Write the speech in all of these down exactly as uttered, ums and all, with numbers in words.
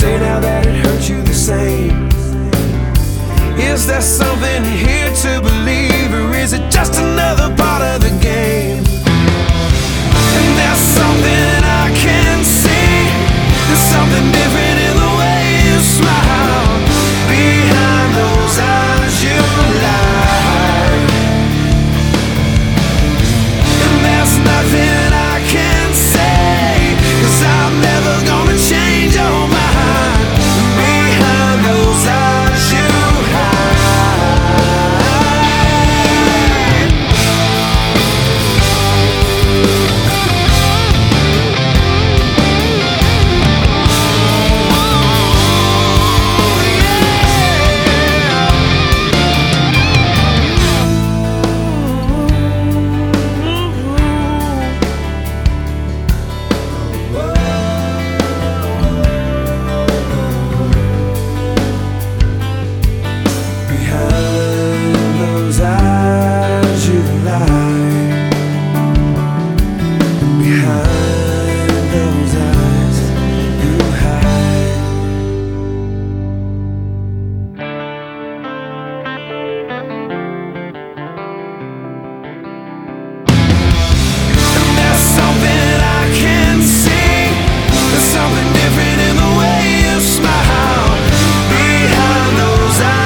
say now that it hurt you the same? Is there something here to believe, or is it just another part of the game? And there's something I can see, there's something different in the way you smile. Behind those eyes you lie, and there's nothing I can say, 'cause I'm never gonna change your mind. Behind those eyes you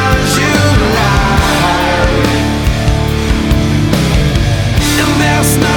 last night.